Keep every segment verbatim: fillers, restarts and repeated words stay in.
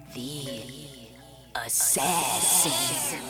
The Assassin.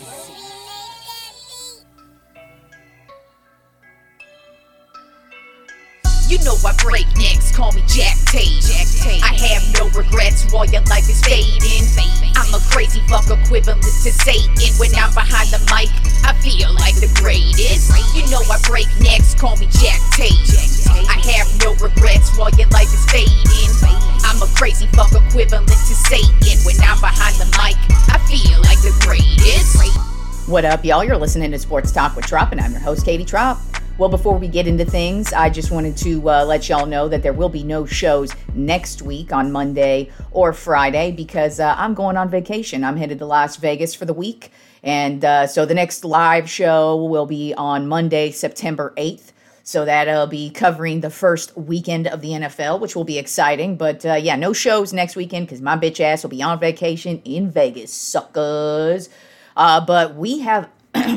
You know I break necks, call me Jack Tate. I have no regrets while your life is fading. I'm a crazy fuck equivalent to Satan. When I'm behind the mic, I feel like the greatest. You know I break necks, call me Jack Tate. I have no regrets while your life is fading. I'm a crazy fuck equivalent to Satan. When I'm behind the mic, I feel like the greatest. What up, y'all? You're listening to Sports Talk with Trop, and I'm your host, Katie Trop. Well, before we get into things, I just wanted to uh, let y'all know that there will be no shows next week on Monday or Friday because uh, I'm going on vacation. I'm headed to Las Vegas for the week. And uh, so the next live show will be on Monday, September eighth. So that'll be covering the first weekend of the N F L, which will be exciting. But uh, yeah, no shows next weekend because my bitch ass will be on vacation in Vegas, suckers. Uh, but we have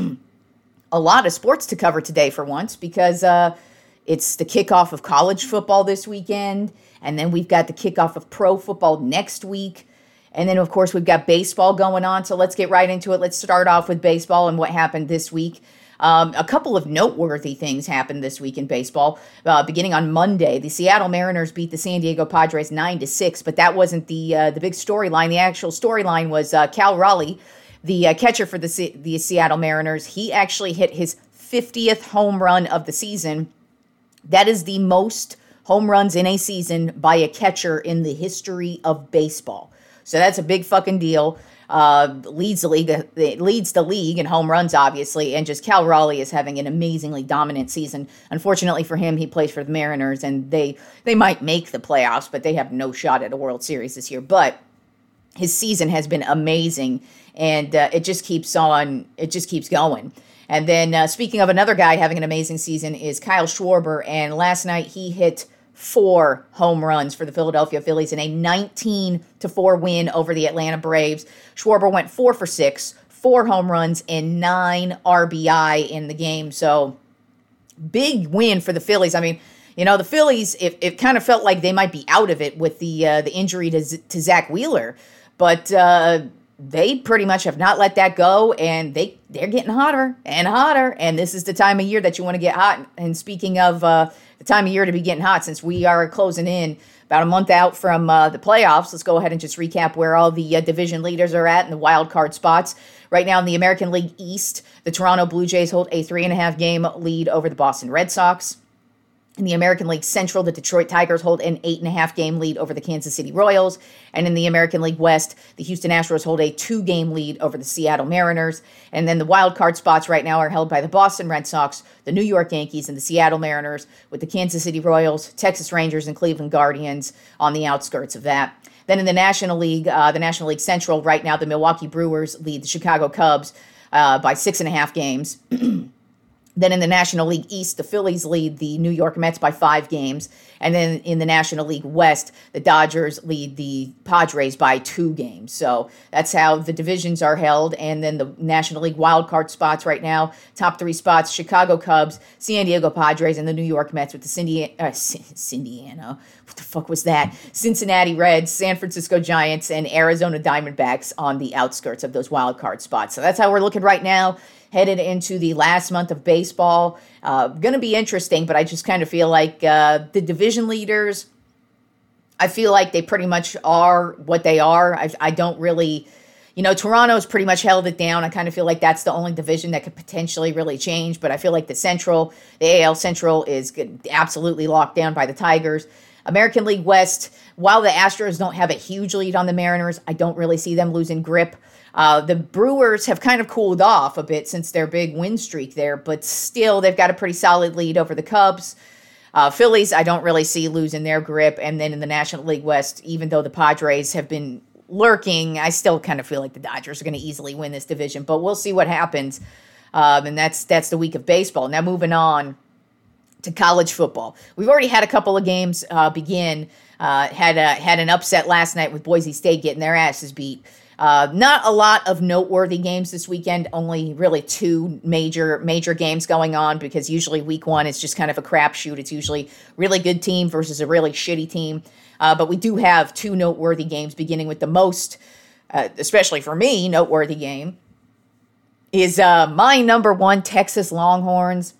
a lot of sports to cover today for once because uh, it's the kickoff of college football this weekend. And then we've got the kickoff of pro football next week. And then, of course, we've got baseball going on. So let's get right into it. Let's start off with baseball and what happened this week. Um, a couple of noteworthy things happened this week in baseball. Uh, beginning on Monday, the Seattle Mariners beat the San Diego Padres nine to six, but that wasn't the uh, the big storyline. The actual storyline was uh, Cal Raleigh, the uh, catcher for the C- the Seattle Mariners. He actually hit his fiftieth home run of the season. That is the most home runs in a season by a catcher in the history of baseball. So that's a big fucking deal. Uh, leads the league, it leads the league in home runs, obviously, and just Cal Raleigh is having an amazingly dominant season. Unfortunately for him, he plays for the Mariners, and they they might make the playoffs, but they have no shot at a World Series this year. But his season has been amazing, and uh, it just keeps on, it just keeps going. And then uh, speaking of another guy having an amazing season is Kyle Schwarber, and last night he hit four home runs for the Philadelphia Phillies in a nineteen to four win over the Atlanta Braves. Schwarber went four for six, four home runs, and nine R B I in the game. So big win for the Phillies. I mean, you know, the Phillies, it, it kind of felt like they might be out of it with the uh, the injury to, to Zach Wheeler. But uh, they pretty much have not let that go, and they, they're getting hotter and hotter. And this is the time of year that you want to get hot. And speaking of uh, the time of year to be getting hot, since we are closing in about a month out from uh, the playoffs, let's go ahead and just recap where all the uh, division leaders are at in the wild card spots. Right now in the American League East, the Toronto Blue Jays hold a three and a half game lead over the Boston Red Sox. In the American League Central, the Detroit Tigers hold an eight and a half game lead over the Kansas City Royals. And in the American League West, the Houston Astros hold a two game lead over the Seattle Mariners. And then the wild card spots right now are held by the Boston Red Sox, the New York Yankees, and the Seattle Mariners, with the Kansas City Royals, Texas Rangers, and Cleveland Guardians on the outskirts of that. Then in the National League, uh, the National League Central, right now, the Milwaukee Brewers lead the Chicago Cubs uh, by six and a half games. Then in the National League East, the Phillies lead the New York Mets by five games. And then in the National League West, the Dodgers lead the Padres by two games. So that's how the divisions are held. And then the National League wildcard spots right now, top three spots, Chicago Cubs, San Diego Padres, and the New York Mets with the Cindy, uh, Cindiana. What the fuck was that? Cincinnati Reds, San Francisco Giants, and Arizona Diamondbacks on the outskirts of those wildcard spots. So that's how we're looking right now, headed into the last month of baseball. Uh, going to be interesting, but I just kind of feel like uh, the division leaders, I feel like they pretty much are what they are. I, I don't really, you know, Toronto's pretty much held it down. I kind of feel like that's the only division that could potentially really change, but I feel like the Central, the A L Central is good, absolutely locked down by the Tigers. American League West, while the Astros don't have a huge lead on the Mariners, I don't really see them losing grip. Uh, the Brewers have kind of cooled off a bit since their big win streak there, but still they've got a pretty solid lead over the Cubs. Uh, Phillies, I don't really see losing their grip. And then in the National League West, even though the Padres have been lurking, I still kind of feel like the Dodgers are going to easily win this division, but we'll see what happens. Um, and that's that's the week of baseball. Now moving on to college football. We've already had a couple of games uh, begin. Uh, had a, had an upset last night with Boise State getting their asses beat. Uh, not a lot of noteworthy games this weekend, only really two major major games going on because usually week one is just kind of a crapshoot. It's usually really good team versus a really shitty team. Uh, but we do have two noteworthy games, beginning with the most uh, especially for me, noteworthy game, is uh, my number one Texas Longhorns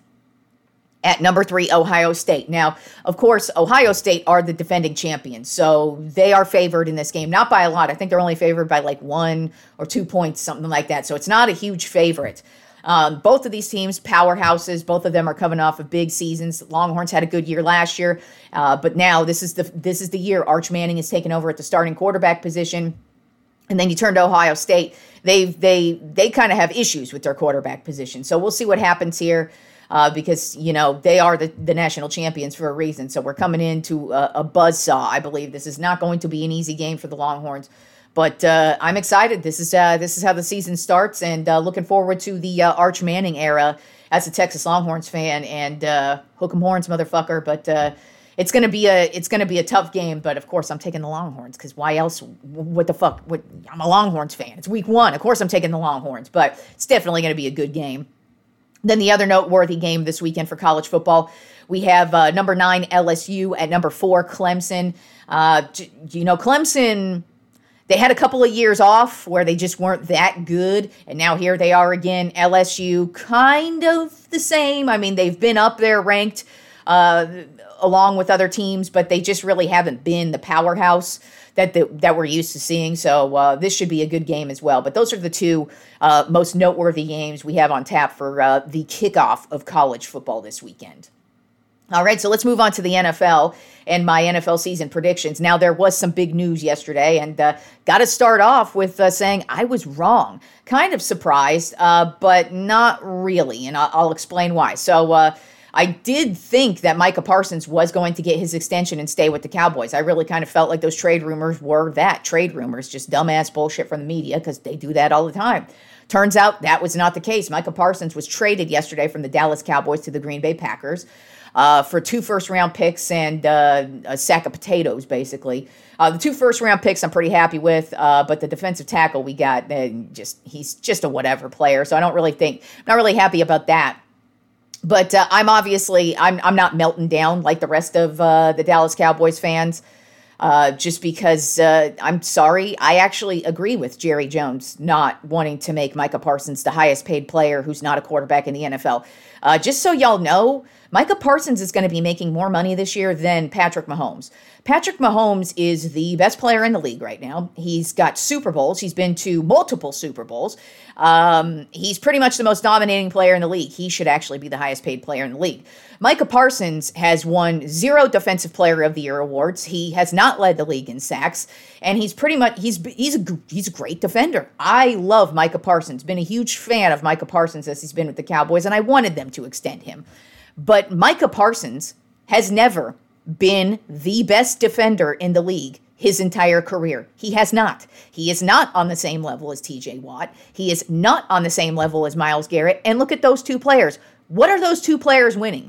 at number three, Ohio State. Now, of course, Ohio State are the defending champions, so they are favored in this game, not by a lot. I think they're only favored by like one or two points, something like that. So it's not a huge favorite. Um, both of these teams, powerhouses, both of them are coming off of big seasons. Longhorns had a good year last year, uh, but now this is the this is the year Arch Manning is taking over at the starting quarterback position. And then you turn to Ohio State. They they they kind of have issues with their quarterback position. So we'll see what happens here. Uh, because, you know, they are the, the national champions for a reason. So we're coming into a, a buzzsaw, I believe. This is not going to be an easy game for the Longhorns. But uh, I'm excited. This is uh, this is how the season starts, and uh, looking forward to the uh, Arch Manning era as a Texas Longhorns fan. And uh, hook 'em horns, motherfucker. But uh, it's gonna be a it's gonna be a tough game. But of course, I'm taking the Longhorns because why else? What the fuck? What, I'm a Longhorns fan. It's week one. Of course, I'm taking the Longhorns. But it's definitely gonna be a good game. Then the other noteworthy game this weekend for college football, we have uh, number nine L S U at number four Clemson. Uh, you know, Clemson, they had a couple of years off where they just weren't that good, and now here they are again. L S U, kind of the same. I mean, they've been up there ranked uh, along with other teams, but they just really haven't been the powerhouse that the, that we're used to seeing. So uh, this should be a good game as well. But those are the two uh, most noteworthy games we have on tap for uh, the kickoff of college football this weekend. All right, so let's move on to the N F L and my N F L season predictions. Now, there was some big news yesterday, and uh, got to start off with uh, saying I was wrong. Kind of surprised, uh, but not really, and I'll, I'll explain why. So, uh, I did think that Micah Parsons was going to get his extension and stay with the Cowboys. I really kind of felt like those trade rumors were that, trade rumors, just dumbass bullshit from the media, because they do that all the time. Turns out that was not the case. Micah Parsons was traded yesterday from the Dallas Cowboys to the Green Bay Packers uh, for two first-round picks and uh, a sack of potatoes, basically. Uh, the two first-round picks I'm pretty happy with, uh, but the defensive tackle we got, uh, just he's just a whatever player, so I don't really think, I'm not really happy about that. But uh, I'm obviously, I'm I'm not melting down like the rest of uh, the Dallas Cowboys fans, uh, just because uh, I'm sorry. I actually agree with Jerry Jones not wanting to make Micah Parsons the highest paid player who's not a quarterback in the N F L. Uh, just so y'all know, Micah Parsons is going to be making more money this year than Patrick Mahomes. Patrick Mahomes is the best player in the league right now. He's got Super Bowls. He's been to multiple Super Bowls. Um, he's pretty much the most dominating player in the league. He should actually be the highest paid player in the league. Micah Parsons has won zero Defensive Player of the Year awards. He has not led the league in sacks, and he's pretty much he's he's a he's a great defender. I love Micah Parsons. Been a huge fan of Micah Parsons as he's been with the Cowboys, and I wanted them to extend him. But Micah Parsons has never been the best defender in the league his entire career. He has not. He is not on the same level as T J Watt. He is not on the same level as Myles Garrett. And look at those two players. What are those two players winning?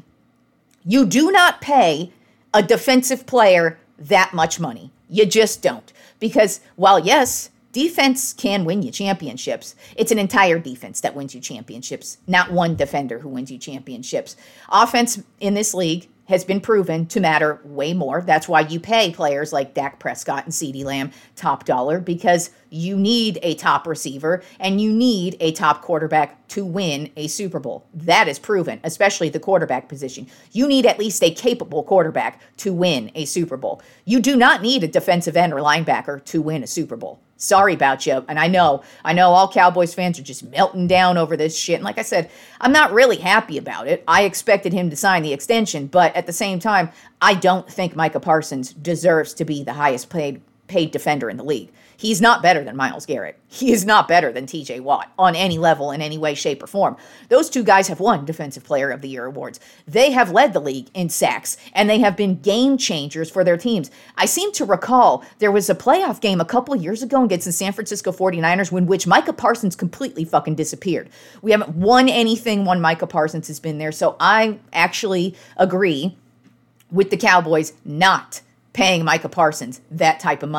You do not pay a defensive player that much money. You just don't. Because while, yes, defense can win you championships, it's an entire defense that wins you championships, not one defender who wins you championships. Offense in this league has been proven to matter way more. That's why you pay players like Dak Prescott and CeeDee Lamb top dollar, because you need a top receiver and you need a top quarterback to win a Super Bowl. That is proven, especially the quarterback position. You need at least a capable quarterback to win a Super Bowl. You do not need a defensive end or linebacker to win a Super Bowl. Sorry about you. And I know, I know all Cowboys fans are just melting down over this shit. And like I said, I'm not really happy about it. I expected him to sign the extension, but at the same time, I don't think Micah Parsons deserves to be the highest paid paid defender in the league. He's not better than Myles Garrett. He is not better than T J Watt on any level, in any way, shape, or form. Those two guys have won Defensive Player of the Year awards. They have led the league in sacks, and they have been game changers for their teams. I seem to recall there was a playoff game a couple years ago against the San Francisco forty-niners in which Micah Parsons completely fucking disappeared. We haven't won anything when Micah Parsons has been there, so I actually agree with the Cowboys not paying Micah Parsons that type of money.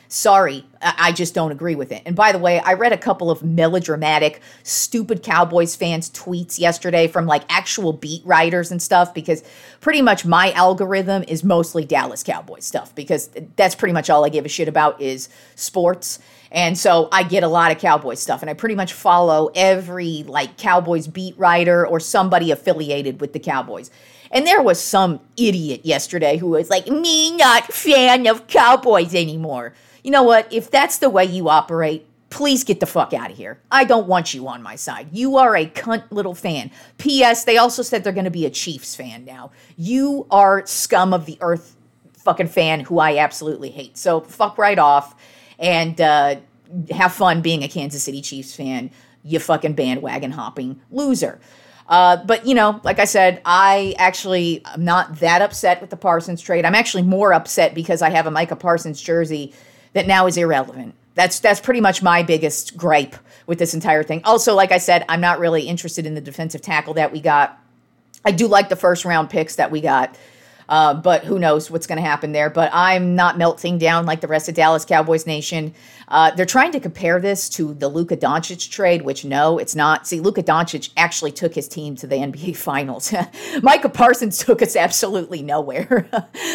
Sorry, I just don't agree with it. And by the way, I read a couple of melodramatic, stupid Cowboys fans' tweets yesterday from like actual beat writers and stuff, because pretty much my algorithm is mostly Dallas Cowboys stuff, because that's pretty much all I give a shit about is sports. And so I get a lot of Cowboys stuff, and I pretty much follow every like Cowboys beat writer or somebody affiliated with the Cowboys. And there was some idiot yesterday who was like, me not fan of Cowboys anymore. You know what? If that's the way you operate, please get the fuck out of here. I don't want you on my side. You are a cunt little fan. P S. They also said they're going to be a Chiefs fan now. You are scum of the earth fucking fan who I absolutely hate. So fuck right off and uh, have fun being a Kansas City Chiefs fan, you fucking bandwagon hopping loser. Uh, but, you know, like I said, I actually am not that upset with the Parsons trade. I'm actually more upset because I have a Micah Parsons jersey that now is irrelevant. That's that's pretty much my biggest gripe with this entire thing. Also, like I said, I'm not really interested in the defensive tackle that we got. I do like the first round picks that we got, uh, but who knows what's going to happen there. But I'm not melting down like the rest of Dallas Cowboys Nation. Uh, they're trying to compare this to the Luka Doncic trade, which no, it's not. See, Luka Doncic actually took his team to the N B A Finals. Micah Parsons took us absolutely nowhere.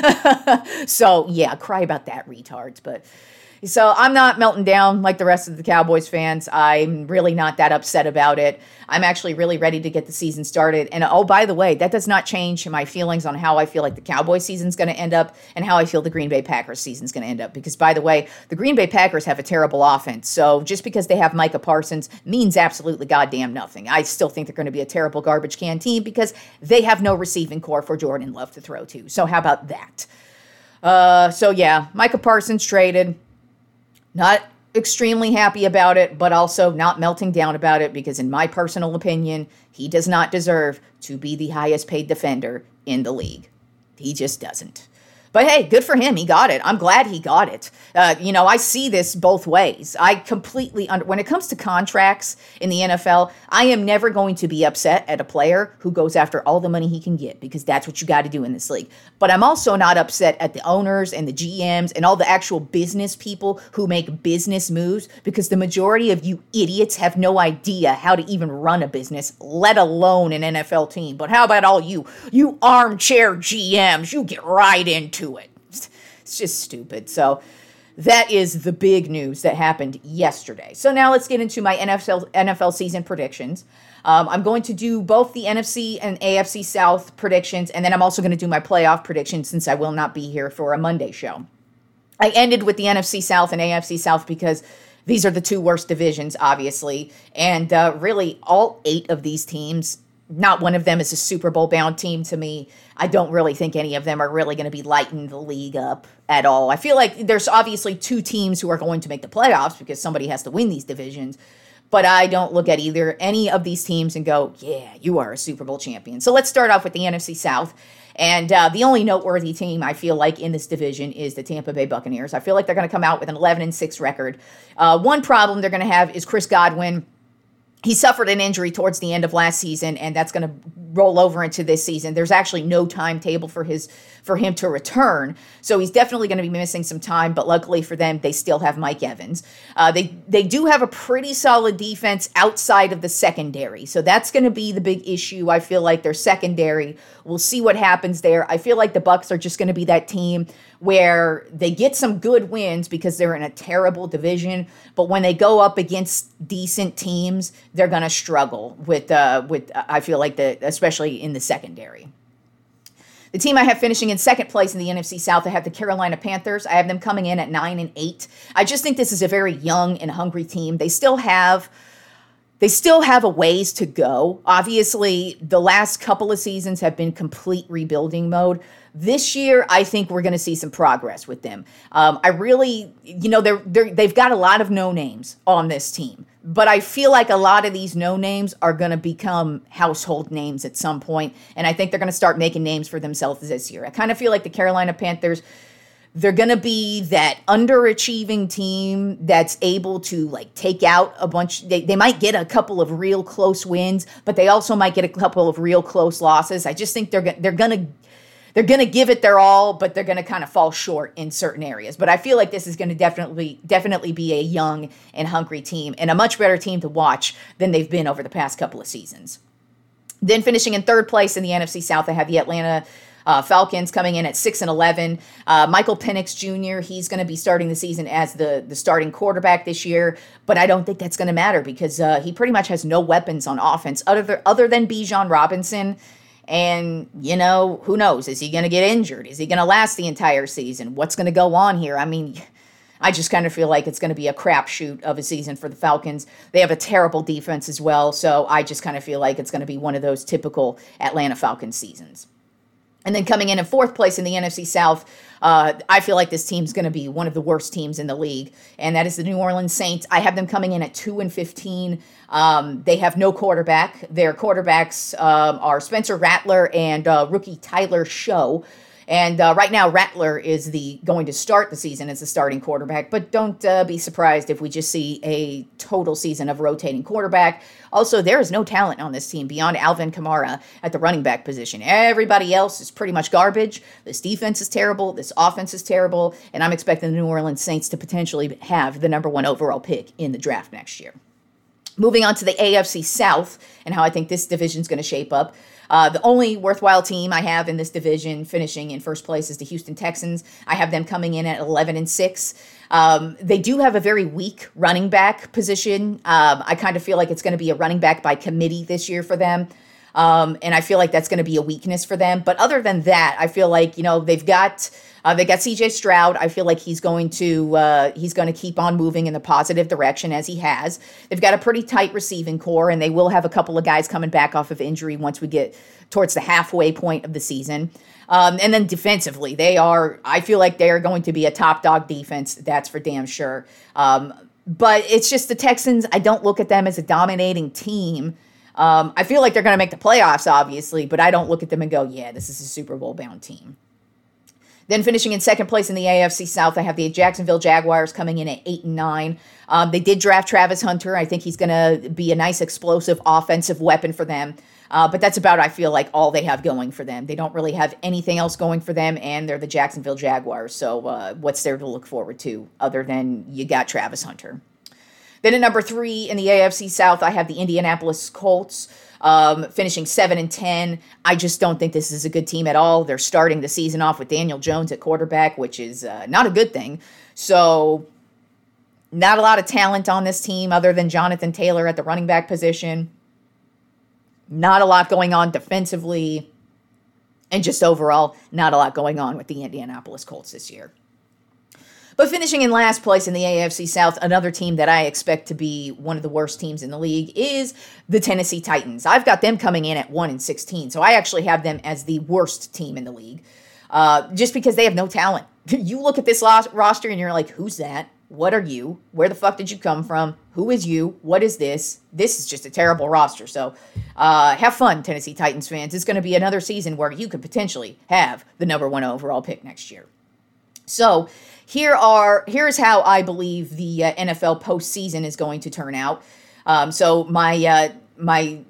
So, yeah, cry about that, retards. But so I'm not melting down like the rest of the Cowboys fans. I'm really not that upset about it. I'm actually really ready to get the season started. And oh, by the way, that does not change my feelings on how I feel like the Cowboys season's going to end up and how I feel the Green Bay Packers season's going to end up. Because, by the way, the Green Bay Packers have a terrible offense. So just because they have Micah Parsons means absolutely goddamn nothing. I still think they're going to be a terrible garbage can team because they have no receiving core for Jordan Love to throw to. So how about that? Uh, so, yeah, Micah Parsons traded. Not extremely happy about it, but also not melting down about it because, in my personal opinion, he does not deserve to be the highest paid defender in the league. He just doesn't. But hey, good for him. He got it. I'm glad he got it. Uh, you know, I see this both ways. I completely, under, when it comes to contracts in the N F L, I am never going to be upset at a player who goes after all the money he can get because that's what you got to do in this league. But I'm also not upset at the owners and the G Ms and all the actual business people who make business moves because the majority of you idiots have no idea how to even run a business, let alone an N F L team. But how about all you, you armchair G Ms? You get right into to it. It's just stupid. So that is the big news that happened yesterday. So now let's get into my N F L N F L season predictions. Um, I'm going to do both the N F C and A F C South predictions, and then I'm also going to do my playoff predictions since I will not be here for a Monday show. I ended with the N F C South and A F C South because these are the two worst divisions, obviously, and uh, really all eight of these teams, not one of them is a Super Bowl bound team to me. I don't really think any of them are really going to be lighting the league up at all. I feel like there's obviously two teams who are going to make the playoffs because somebody has to win these divisions. But I don't look at either any of these teams and go, yeah, you are a Super Bowl champion. So let's start off with the N F C South. And uh, the only noteworthy team I feel like in this division is the Tampa Bay Buccaneers. I feel like they're going to come out with an eleven and six record. Uh, one problem they're going to have is Chris Godwin. He suffered an injury towards the end of last season, and that's going to roll over into this season. There's actually no timetable for his for him to return, so he's definitely going to be missing some time. But luckily for them, they still have Mike Evans. Uh, they they do have a pretty solid defense outside of the secondary, so that's going to be the big issue. I feel like their secondary. We'll see what happens there. I feel like the Bucs are just going to be that team where they get some good wins because they're in a terrible division, but when they go up against decent teams, they're going to struggle with, uh, with uh, I feel like, the especially in the secondary. The team I have finishing in second place in the N F C South, I have the Carolina Panthers. I have them coming in at nine and eight. I just think this is a very young and hungry team. They still have... They still have a ways to go. Obviously, the last couple of seasons have been complete rebuilding mode. This year, I think we're going to see some progress with them. Um, I really, you know, they're, they're, they've got a lot of no-names on this team. But I feel like a lot of these no-names are going to become household names at some point, and I think they're going to start making names for themselves this year. I kind of feel like the Carolina Panthers, they're going to be that underachieving team that's able to like take out a bunch. They, they might get a couple of real close wins, but they also might get a couple of real close losses. I just think they're they're going to they're going to give it their all, but they're going to kind of fall short in certain areas. But I feel like this is going to definitely definitely be a young and hungry team and a much better team to watch than they've been over the past couple of seasons. Then finishing in third place in the N F C South, I have the Atlanta uh, Falcons coming in at six and eleven. Uh, Michael Penix Junior, he's going to be starting the season as the, the starting quarterback this year, but I don't think that's going to matter because uh, he pretty much has no weapons on offense other, other than Bijan Robinson. And, you know, who knows? Is he going to get injured? Is he going to last the entire season? What's going to go on here? I mean, I just kind of feel like it's going to be a crapshoot of a season for the Falcons. They have a terrible defense as well, so I just kind of feel like it's going to be one of those typical Atlanta Falcons seasons. And then coming in in fourth place in the N F C South, uh, I feel like this team's going to be one of the worst teams in the league, and that is the New Orleans Saints. I have them coming in at two and fifteen. Um, they have no quarterback. Their quarterbacks um, are Spencer Rattler and uh, rookie Tyler Show. And uh, right now, Rattler is the going to start the season as the starting quarterback, but don't uh, be surprised if we just see a total season of rotating quarterback. Also, there is no talent on this team beyond Alvin Kamara at the running back position. Everybody else is pretty much garbage. This defense is terrible. This offense is terrible. And I'm expecting the New Orleans Saints to potentially have the number one overall pick in the draft next year. Moving on to the A F C South and how I think this division is going to shape up. Uh, the only worthwhile team I have in this division finishing in first place is the Houston Texans. I have them coming in at eleven and six. Um, they do have a very weak running back position. Um, I kind of feel like it's going to be a running back by committee this year for them. Um, and I feel like that's going to be a weakness for them. But other than that, I feel like, you know, they've got uh, they got C J Stroud. I feel like he's going to uh, he's going to keep on moving in the positive direction as he has. They've got a pretty tight receiving core, and they will have a couple of guys coming back off of injury once we get towards the halfway point of the season. Um, and then defensively, they are, I feel like they are going to be a top dog defense. That's for damn sure. Um, but it's just the Texans, I don't look at them as a dominating team. Um, I feel like they're going to make the playoffs, obviously, but I don't look at them and go, yeah, this is a Super Bowl bound team. Then finishing in second place in the A F C South, I have the Jacksonville Jaguars coming in at eight and nine. Um, they did draft Travis Hunter. I think he's going to be a nice explosive offensive weapon for them. Uh, but that's about, I feel like, all they have going for them. They don't really have anything else going for them, and they're the Jacksonville Jaguars. So uh, what's there to look forward to other than you got Travis Hunter? Then at number three in the A F C South, I have the Indianapolis Colts um, finishing seven and ten. I just don't think this is a good team at all. They're starting the season off with Daniel Jones at quarterback, which is uh, not a good thing. So not a lot of talent on this team other than Jonathan Taylor at the running back position. Not a lot going on defensively. And just overall, not a lot going on with the Indianapolis Colts this year. But finishing in last place in the A F C South, another team that I expect to be one of the worst teams in the league is the Tennessee Titans. I've got them coming in at one and sixteen, so I actually have them as the worst team in the league, uh, just because they have no talent. You look at this roster and you're like, who's that? What are you? Where the fuck did you come from? Who is you? What is this? This is just a terrible roster. So uh, have fun, Tennessee Titans fans. It's going to be another season where you could potentially have the number one overall pick next year. So here are here's how I believe the uh, N F L postseason is going to turn out. Um, so my uh, my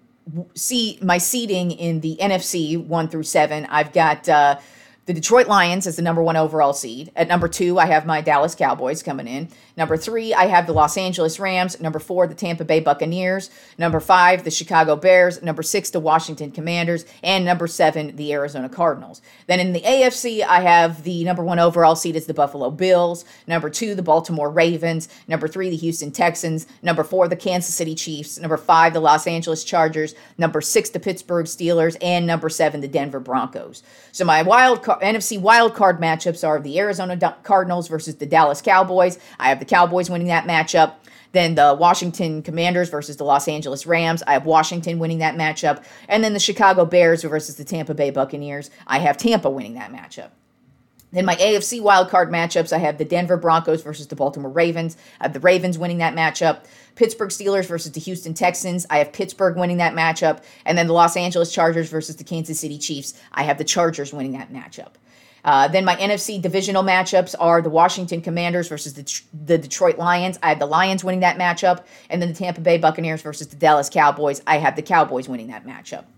see my seeding in the N F C one through seven, I've got uh, the Detroit Lions as the number one overall seed. At number two, I have my Dallas Cowboys coming in. Number three, I have the Los Angeles Rams. Number four, the Tampa Bay Buccaneers. Number five, the Chicago Bears. Number six, the Washington Commanders. And number seven, the Arizona Cardinals. Then in the A F C, I have the number one overall seed is the Buffalo Bills. Number two, the Baltimore Ravens. Number three, the Houston Texans. Number four, the Kansas City Chiefs. Number five, the Los Angeles Chargers. Number six, the Pittsburgh Steelers. And number seven, the Denver Broncos. So my wild card, N F C wildcard matchups are the Arizona Cardinals versus the Dallas Cowboys. I have the Cowboys winning that matchup. Then the Washington Commanders versus the Los Angeles Rams. I have Washington winning that matchup. And then the Chicago Bears versus the Tampa Bay Buccaneers. I have Tampa winning that matchup. Then my A F C wildcard matchups, I have the Denver Broncos versus the Baltimore Ravens. I have the Ravens winning that matchup. Pittsburgh Steelers versus the Houston Texans. I have Pittsburgh winning that matchup. And then the Los Angeles Chargers versus the Kansas City Chiefs. I have the Chargers winning that matchup. Uh, then my N F C divisional matchups are the Washington Commanders versus the, the Detroit Lions. I have the Lions winning that matchup. And then the Tampa Bay Buccaneers versus the Dallas Cowboys. I have the Cowboys winning that matchup.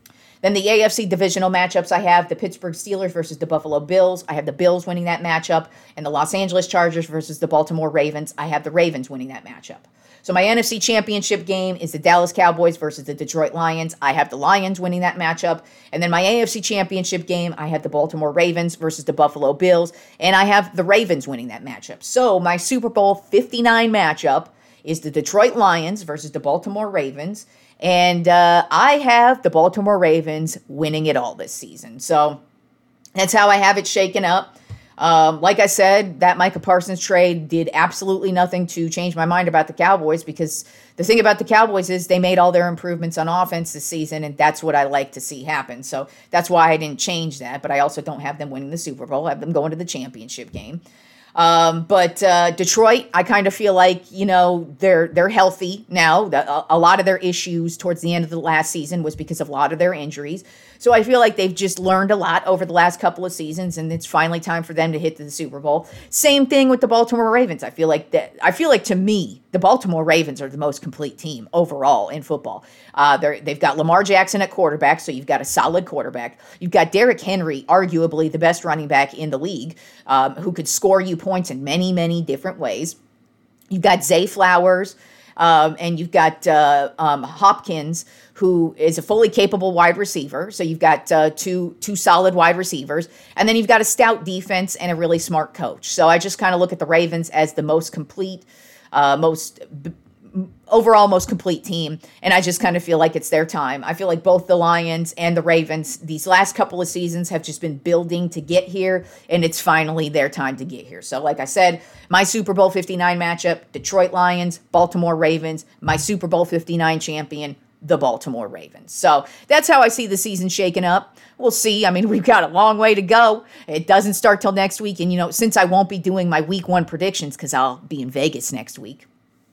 Then the A F C divisional matchups, I have the Pittsburgh Steelers versus the Buffalo Bills. I have the Bills winning that matchup. And the Los Angeles Chargers versus the Baltimore Ravens. I have the Ravens winning that matchup. So my N F C Championship game is the Dallas Cowboys versus the Detroit Lions. I have the Lions winning that matchup. And then my A F C Championship game, I have the Baltimore Ravens versus the Buffalo Bills. And I have the Ravens winning that matchup. So my Super Bowl fifty-nine matchup is the Detroit Lions versus the Baltimore Ravens. And uh, I have the Baltimore Ravens winning it all this season. So that's how I have it shaken up. Um, like I said, that Micah Parsons trade did absolutely nothing to change my mind about the Cowboys, because the thing about the Cowboys is they made all their improvements on offense this season, and that's what I like to see happen. So that's why I didn't change that, but I also don't have them winning the Super Bowl. I have them going to the championship game. Um, but uh, Detroit, I kind of feel like, you know, they're they're healthy now. A, a lot of their issues towards the end of the last season was because of a lot of their injuries. So I feel like they've just learned a lot over the last couple of seasons, and it's finally time for them to hit the Super Bowl. Same thing with the Baltimore Ravens. I feel like that. I feel like to me, the Baltimore Ravens are the most complete team overall in football. Uh, they're, they've got Lamar Jackson at quarterback, so you've got a solid quarterback. You've got Derrick Henry, arguably the best running back in the league, um, who could score you points in many, many different ways. You've got Zay Flowers, um, and you've got uh, um, Hopkins, who is a fully capable wide receiver. So you've got uh, two two solid wide receivers, and then you've got a stout defense and a really smart coach. So I just kind of look at the Ravens as the most complete, uh, most b- overall most complete team, and I just kind of feel like it's their time. I feel like both the Lions and the Ravens these last couple of seasons have just been building to get here, and it's finally their time to get here. So like I said, my Super Bowl fifty-nine matchup, Detroit Lions, Baltimore Ravens, my Super Bowl fifty-nine champion, the Baltimore Ravens. So that's how I see the season shaking up. We'll see. I mean, we've got a long way to go. It doesn't start till next week, and you know, since I won't be doing my week one predictions because I'll be in Vegas next week,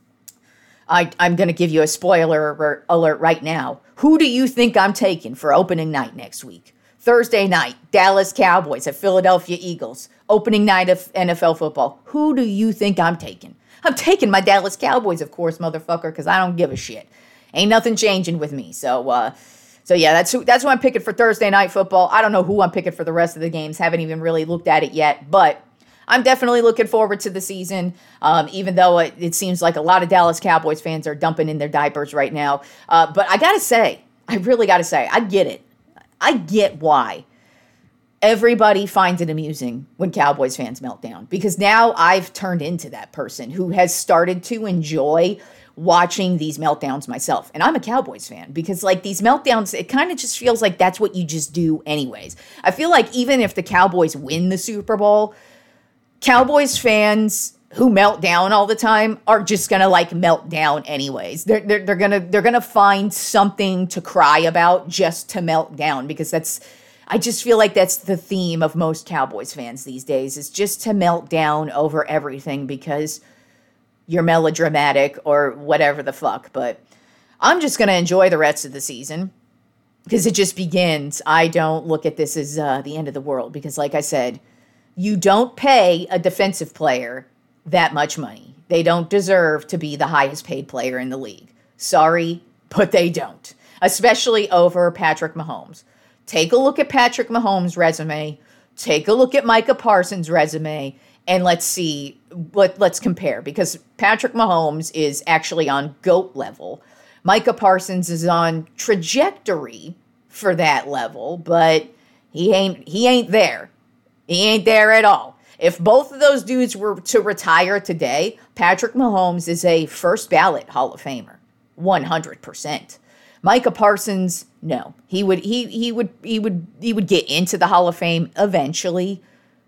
I, I'm going to give you a spoiler alert right now. Who do you think I'm taking for opening night next week? Thursday night, Dallas Cowboys at Philadelphia Eagles. Opening night of N F L football. Who do you think I'm taking? I'm taking my Dallas Cowboys, of course, motherfucker, because I don't give a shit. Ain't nothing changing with me. So, uh, so yeah, that's who, that's who I'm picking for Thursday night football. I don't know who I'm picking for the rest of the games. Haven't even really looked at it yet, but I'm definitely looking forward to the season, um, even though it, it seems like a lot of Dallas Cowboys fans are dumping in their diapers right now. Uh, but I got to say, I really got to say, I get it. I get why everybody finds it amusing when Cowboys fans melt down, because now I've turned into that person who has started to enjoy watching these meltdowns myself. And I'm a Cowboys fan because, like, these meltdowns, it kind of just feels like that's what you just do anyways. I feel like even if the Cowboys win the Super Bowl, Cowboys fans who melt down all the time are just gonna like melt down anyways. They're they're, they're gonna they're gonna find something to cry about just to melt down, because that's I just feel like that's the theme of most Cowboys fans these days, is just to melt down over everything because you're melodramatic or whatever the fuck. But I'm just gonna enjoy the rest of the season because it just begins. I don't look at this as uh, the end of the world, because like I said, you don't pay a defensive player that much money. They don't deserve to be the highest paid player in the league. Sorry, but they don't. Especially over Patrick Mahomes. Take a look at Patrick Mahomes' resume. Take a look at Micah Parsons' resume. And let's see, let, let's compare. Because Patrick Mahomes is actually on GOAT level. Micah Parsons is on trajectory for that level, but he ain't he ain't there. He ain't there at all. If both of those dudes were to retire today, Patrick Mahomes is a first ballot Hall of Famer, one hundred percent. Micah Parsons, no. He would he he would he would he would get into the Hall of Fame eventually.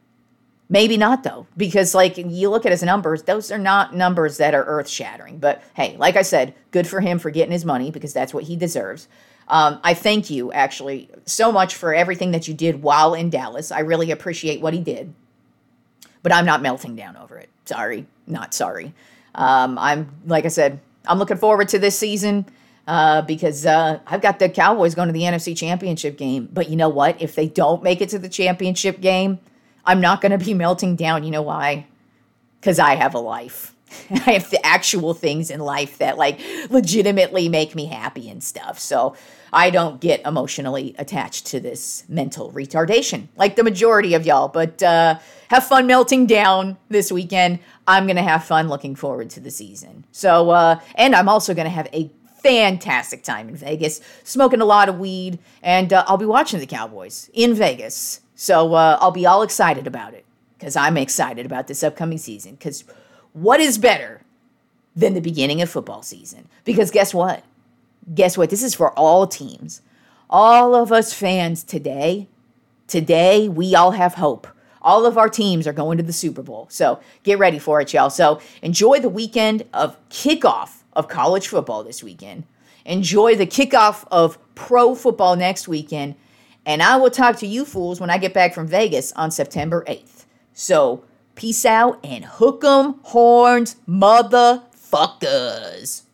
Maybe not though, because like you look at his numbers, those are not numbers that are earth-shattering. But hey, like I said, good for him for getting his money, because that's what he deserves. Um, I thank you actually so much for everything that you did while in Dallas. I really appreciate what he did. But I'm not melting down over it. Sorry, not sorry. Um, I'm, like I said, I'm looking forward to this season uh, because uh, I've got the Cowboys going to the N F C Championship game. But you know what? If they don't make it to the championship game, I'm not going to be melting down. You know why? because I have a life. I have the actual things in life that like legitimately make me happy and stuff. So I don't get emotionally attached to this mental retardation like the majority of y'all. But uh, have fun melting down this weekend. I'm going to have fun looking forward to the season. So, uh, and I'm also going to have a fantastic time in Vegas, smoking a lot of weed, and uh, I'll be watching the Cowboys in Vegas. So uh, I'll be all excited about it because I'm excited about this upcoming season. Because what is better than the beginning of football season? Because guess what? Guess what? This is for all teams. All of us fans today, today we all have hope. All of our teams are going to the Super Bowl. So get ready for it, y'all. So enjoy the weekend of kickoff of college football this weekend. Enjoy the kickoff of pro football next weekend. And I will talk to you fools when I get back from Vegas on September eighth. So peace out and hook 'em horns, motherfuckers.